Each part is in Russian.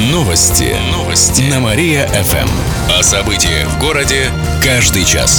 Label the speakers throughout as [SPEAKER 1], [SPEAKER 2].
[SPEAKER 1] Новости на Мария-ФМ. О событиях в городе каждый час.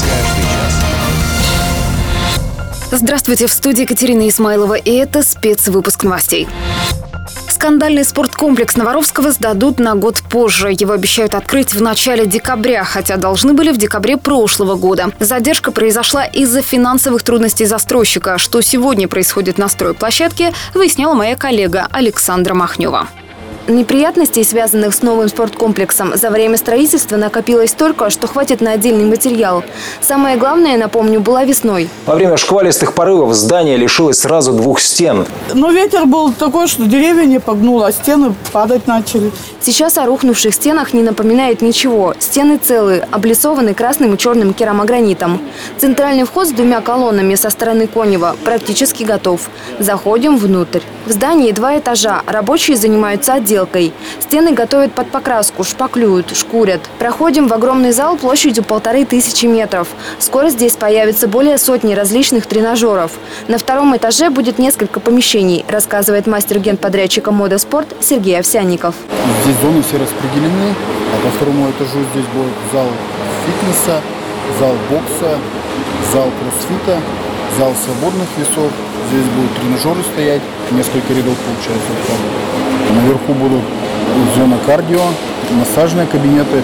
[SPEAKER 2] Здравствуйте, в студии Екатерина Исмайлова, и это спецвыпуск новостей. Скандальный спорткомплекс Новоровского сдадут на год позже. Его обещают открыть в начале декабря, хотя должны были в декабре прошлого года. Задержка произошла из-за финансовых трудностей застройщика. Что сегодня происходит на стройплощадке, выясняла моя коллега Александра Махнева. Неприятностей, связанных с новым спорткомплексом, за время строительства накопилось столько, что хватит на отдельный материал. Самое главное, напомню, была весной.
[SPEAKER 3] Во время шквалистых порывов здание лишилось сразу 2 стен.
[SPEAKER 4] Но ветер был такой, что деревья не погнуло, а стены падать начали.
[SPEAKER 2] Сейчас о рухнувших стенах не напоминает ничего. Стены целые, облицованы красным и черным керамогранитом. Центральный вход с 2 колоннами со стороны Конева практически готов. Заходим внутрь. В здании 2 этажа. Рабочие занимаются отделкой. Стены готовят под покраску, шпаклюют, шкурят. Проходим в огромный зал площадью 1500 метров. Скоро здесь появится более сотни различных тренажеров. На 2-м этаже будет несколько помещений, рассказывает мастер генподрядчика «Мода Спорт» Сергей Овсянников.
[SPEAKER 5] Здесь зоны все распределены. А по 2-му этажу здесь будет зал фитнеса, зал бокса, зал кроссфита, зал свободных весов. Здесь будут тренажеры стоять, несколько рядов получается. Наверху будут зона кардио, массажные кабинеты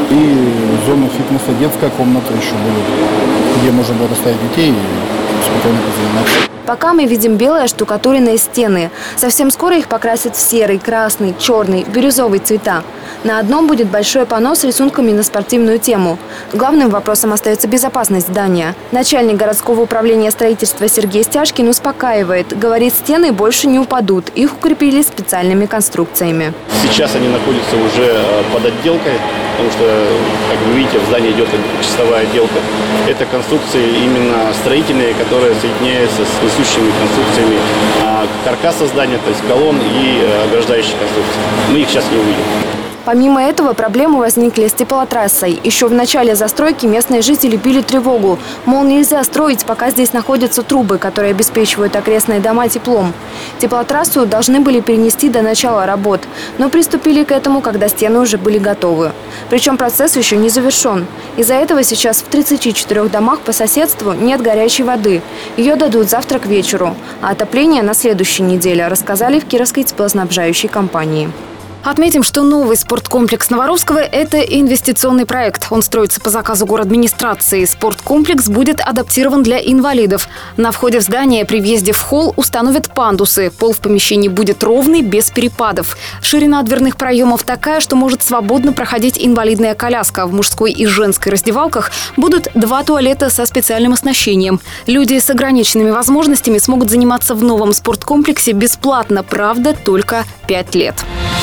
[SPEAKER 5] и зона фитнеса, детская комната еще будет, где можно будет оставить детей и спокойно позаниматься.
[SPEAKER 2] Пока мы видим белые оштукатуренные стены. Совсем скоро их покрасят в серый, красный, черный, бирюзовый цвета. На одном будет большое панно с рисунками на спортивную тему. Главным вопросом остается безопасность здания. Начальник городского управления строительства Сергей Стяжкин успокаивает. Говорит, стены больше не упадут. Их укрепили специальными конструкциями.
[SPEAKER 6] Сейчас они находятся уже под отделкой, потому что, как вы видите, в здании идет чистовая отделка. Это конструкции именно строительные, которые соединяются с несущими конструкциями каркаса здания, то есть колонн и ограждающих конструкций. Мы их сейчас не увидим.
[SPEAKER 2] Помимо этого, проблемы возникли с теплотрассой. Еще в начале застройки местные жители били тревогу. Мол, нельзя строить, пока здесь находятся трубы, которые обеспечивают окрестные дома теплом. Теплотрассу должны были перенести до начала работ, но приступили к этому, когда стены уже были готовы. Причем процесс еще не завершен. Из-за этого сейчас в 34 домах по соседству нет горячей воды. Ее дадут завтра к вечеру. А отопление на следующей неделе, рассказали в Кировской теплоснабжающей компании. Отметим, что новый спорткомплекс Новоровского – это инвестиционный проект. Он строится по заказу городадминистрации. Спорткомплекс будет адаптирован для инвалидов. На входе в здание при въезде в холл установят пандусы. Пол в помещении будет ровный, без перепадов. Ширина дверных проемов такая, что может свободно проходить инвалидная коляска. В мужской и женской раздевалках будут 2 туалета со специальным оснащением. Люди с ограниченными возможностями смогут заниматься в новом спорткомплексе бесплатно. Правда, только 5 лет.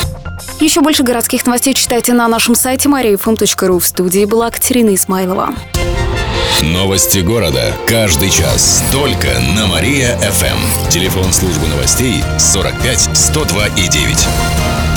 [SPEAKER 2] Еще больше городских новостей читайте на нашем сайте mariafm.ru. В студии была Екатерина Исмайлова.
[SPEAKER 1] Новости города каждый час. Только на Мария-ФМ. Телефон службы новостей 45 102 и 9.